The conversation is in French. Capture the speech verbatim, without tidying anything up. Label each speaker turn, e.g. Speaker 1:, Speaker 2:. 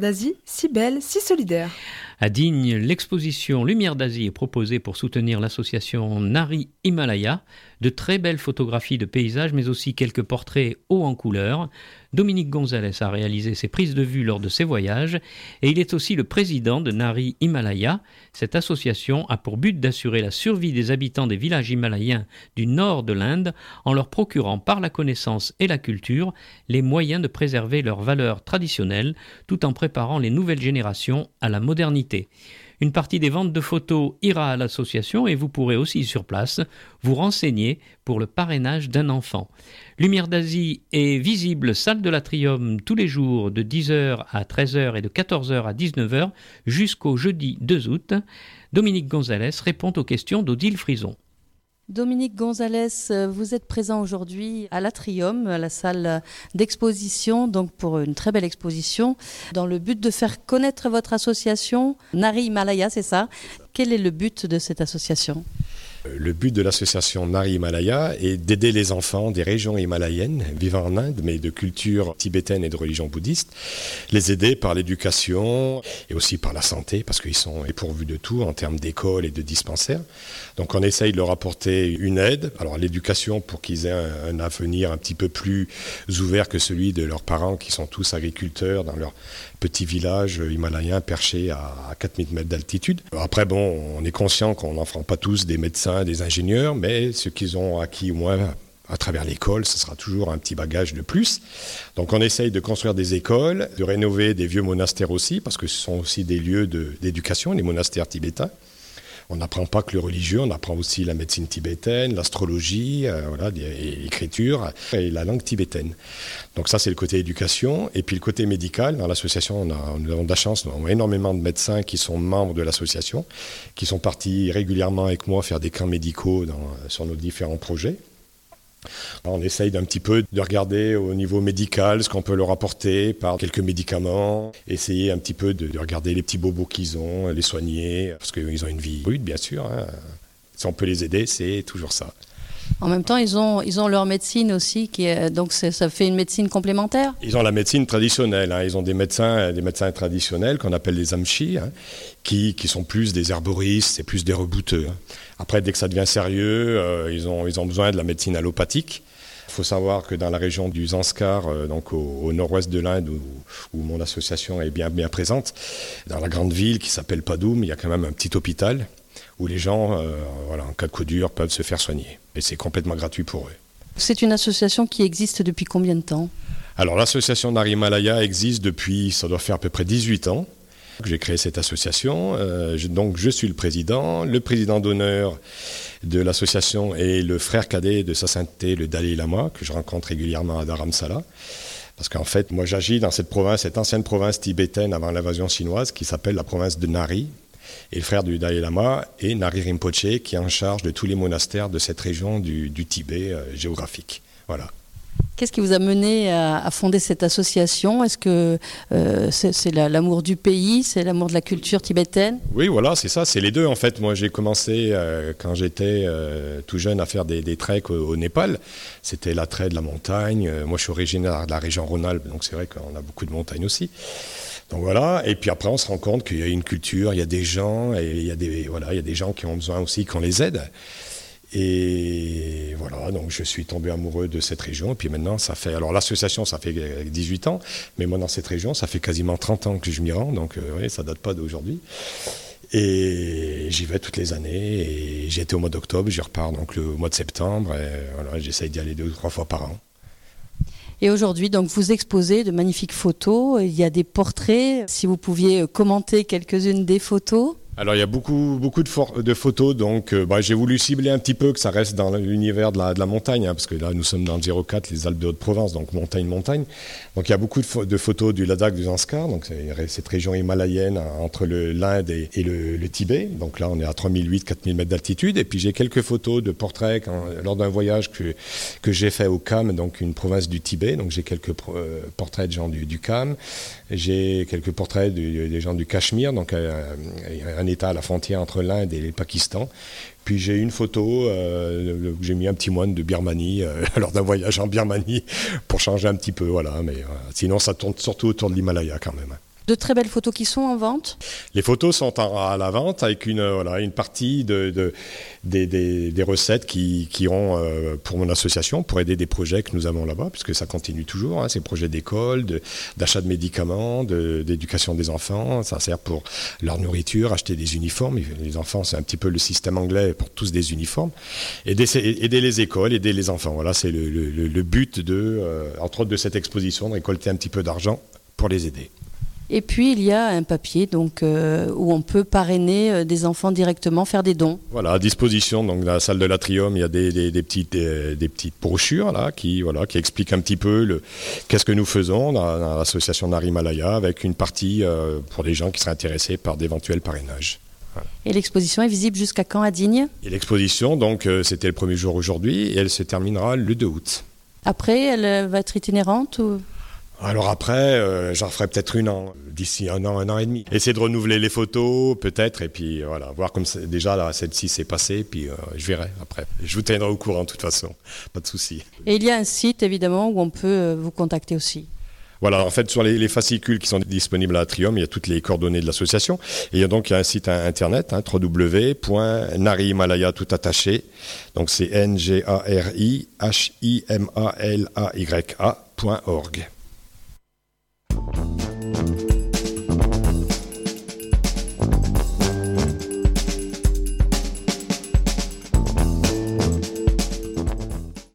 Speaker 1: d'Asie, si belle, si solidaire.
Speaker 2: À Digne, l'exposition Lumière d'Asie est proposée pour soutenir l'association Nari Himalaya. De très belles photographies de paysages, mais aussi quelques portraits hauts en couleur. Dominique Gonzalez a réalisé ses prises de vue lors de ses voyages et il est aussi le président de Nari Himalaya. Cette association a pour but d'assurer la survie des habitants des villages himalayens du nord de l'Inde en leur procurant par la connaissance et la culture les moyens de préserver leurs valeurs traditionnelles tout en préparant les nouvelles générations à la modernité. Une partie des ventes de photos ira à l'association et vous pourrez aussi sur place vous renseigner pour le parrainage d'un enfant. Lumière d'Asie est visible salle de l'Atrium tous les jours de dix heures à treize heures et de quatorze heures à dix-neuf heures jusqu'au jeudi deux août. Dominique Gonzalez répond aux questions d'Odile Frison.
Speaker 3: Dominique Gonzalez, vous êtes présent aujourd'hui à l'Atrium, à la salle d'exposition, donc pour une très belle exposition, dans le but de faire connaître votre association, Nari Himalaya, c'est ça ? Quel est le but de cette association ?
Speaker 4: Le but de l'association Nari Himalaya est d'aider les enfants des régions himalayennes vivant en Inde, mais de culture tibétaine et de religion bouddhiste, les aider par l'éducation et aussi par la santé, parce qu'ils sont pourvus de tout en termes d'école et de dispensaires. Donc on essaye de leur apporter une aide, alors l'éducation pour qu'ils aient un, un avenir un petit peu plus ouvert que celui de leurs parents qui sont tous agriculteurs dans leur petit village himalaya perché à quatre mille mètres d'altitude. Après, bon, on est conscient qu'on n'en fera pas tous des médecins, des ingénieurs, mais ce qu'ils ont acquis au moins à travers l'école, ce sera toujours un petit bagage de plus. Donc on essaye de construire des écoles, de rénover des vieux monastères aussi, parce que ce sont aussi des lieux de, d'éducation, les monastères tibétains. On n'apprend pas que le religieux, on apprend aussi la médecine tibétaine, l'astrologie, euh, voilà, l'écriture et la langue tibétaine. Donc ça, c'est le côté éducation. Et puis le côté médical, dans l'association, on a, nous avons de la chance, nous avons énormément de médecins qui sont membres de l'association, qui sont partis régulièrement avec moi faire des camps médicaux dans, sur nos différents projets. On essaye d'un petit peu de regarder au niveau médical ce qu'on peut leur apporter par quelques médicaments, essayer un petit peu de, de regarder les petits bobos qu'ils ont, les soigner, parce qu'ils ont une vie rude bien sûr. Hein. Si on peut les aider, c'est toujours ça.
Speaker 3: En même temps, ils ont, ils ont leur médecine aussi, qui est, donc c'est, ça fait une médecine complémentaire.
Speaker 4: Ils ont la médecine traditionnelle. Hein. Ils ont des médecins, des médecins traditionnels qu'on appelle les amchis, hein, qui, qui sont plus des herboristes, c'est plus des rebouteux. Hein. Après, dès que ça devient sérieux, euh, ils, ont, ils ont besoin de la médecine allopathique. Il faut savoir que dans la région du Zanskar, euh, donc au, au nord-ouest de l'Inde, où, où mon association est bien, bien présente, dans la grande ville qui s'appelle Padoum, il y a quand même un petit hôpital où les gens, euh, voilà, en cas de coup dur, peuvent se faire soigner. Et c'est complètement gratuit pour eux.
Speaker 3: C'est une association qui existe depuis combien de temps ?
Speaker 4: Alors l'association Nari Himalaya existe depuis, ça doit faire à peu près dix-huit ans. J'ai créé cette association, euh, je, donc je suis le président. Le président d'honneur de l'association est le frère cadet de Sa Sainteté, le Dalai Lama, que je rencontre régulièrement à Dharamsala. Parce qu'en fait, moi j'agis dans cette province, cette ancienne province tibétaine avant l'invasion chinoise, qui s'appelle la province de Nari. Et le frère du Dalai Lama est Nari Rinpoché, qui est en charge de tous les monastères de cette région du, du Tibet euh, géographique. Voilà.
Speaker 3: Qu'est-ce qui vous a mené à, à fonder cette association ? Est-ce que euh, c'est, c'est la, l'amour du pays, c'est l'amour de la culture tibétaine ?
Speaker 4: Oui, voilà, c'est ça, c'est les deux en fait. Moi, j'ai commencé euh, quand j'étais euh, tout jeune à faire des, des treks au, au Népal. C'était l'attrait de la montagne. Euh, moi, je suis originaire de la région Rhône-Alpes, donc c'est vrai qu'on a beaucoup de montagnes aussi. Donc voilà, et puis après on se rend compte qu'il y a une culture, il y a des gens, et il y a des, voilà, il y a des gens qui ont besoin aussi qu'on les aide. Et voilà, donc je suis tombé amoureux de cette région. Et puis maintenant, ça fait, alors l'association, ça fait dix-huit ans, mais moi dans cette région, ça fait quasiment trente ans que je m'y rends, donc euh, oui, ça date pas d'aujourd'hui. Et j'y vais toutes les années, et j'y étais au mois d'octobre, j'y repars donc le mois de septembre, et voilà, j'essaye d'y aller deux ou trois fois par an.
Speaker 3: Et aujourd'hui, donc, vous exposez de magnifiques photos. Il y a des portraits. Si vous pouviez commenter quelques-unes des photos.
Speaker 4: Alors il y a beaucoup, beaucoup de, for- de photos, donc euh, bah, j'ai voulu cibler un petit peu que ça reste dans l'univers de la, de la montagne, hein, parce que là nous sommes dans le zéro quatre, les Alpes de Haute-Provence, donc montagne, montagne. Donc il y a beaucoup de, fo- de photos du Ladakh, du Zanskar, donc c'est cette région himalayenne hein, entre le, l'Inde et, et le, le Tibet. Donc là on est à trois mille huit, quatre mille mètres d'altitude. Et puis j'ai quelques photos de portraits quand, lors d'un voyage que, que j'ai fait au Kham, donc une province du Tibet. Donc j'ai quelques pro- euh, portraits de gens du, du Kham. J'ai quelques portraits de, des gens du Cachemire, donc euh, un État à la frontière entre l'Inde et le Pakistan. Puis j'ai une photo euh, où j'ai mis un petit moine de Birmanie euh, lors d'un voyage en Birmanie pour changer un petit peu, voilà. Mais euh, sinon ça tourne surtout autour de l'Himalaya quand même.
Speaker 3: De très belles photos qui sont en vente.
Speaker 4: Les photos sont en, à la vente avec une, voilà, une partie de, de, des, des, des recettes qui, qui iront euh, pour mon association, pour aider des projets que nous avons là-bas, puisque ça continue toujours, hein, ces projets d'école, de, d'achat de médicaments, de, d'éducation des enfants. Ça sert pour leur nourriture, acheter des uniformes. Les enfants, c'est un petit peu le système anglais pour tous des uniformes. Aider, aider les écoles, aider les enfants. Voilà, c'est le, le, le but, de, euh, entre autres, de cette exposition, de récolter un petit peu d'argent pour les aider.
Speaker 3: Et puis il y a un papier donc, euh, où on peut parrainer euh, des enfants directement, faire des dons.
Speaker 4: Voilà, à disposition, donc dans la salle de l'Atrium, il y a des, des, des, petites, des, des petites brochures là, qui, voilà, qui expliquent un petit peu le, qu'est-ce que nous faisons dans, dans l'association Nari Himalaya, avec une partie euh, pour des gens qui seraient intéressés par d'éventuels parrainages. Voilà.
Speaker 3: Et l'exposition est visible jusqu'à quand à Digne ?
Speaker 4: Et l'exposition, donc euh, c'était le premier jour aujourd'hui, et elle se terminera le deux août.
Speaker 3: Après, elle va être itinérante ou...
Speaker 4: Alors après, euh, j'en ferai peut-être une an, d'ici un an, un an et demi. Essayer de renouveler les photos, peut-être, et puis voilà, voir comme c'est, déjà là, celle-ci s'est passée, puis euh, je verrai après. Je vous tiendrai au courant de toute façon, pas de souci.
Speaker 3: Et il y a un site évidemment où on peut vous contacter aussi.
Speaker 4: Voilà, en fait, sur les, les fascicules qui sont disponibles à Atrium, il y a toutes les coordonnées de l'association. Et il y a donc il y a un site internet, hein, w w w point nari himalaya tout attaché. Donc c'est N G A R I H I M A L A Y A point org.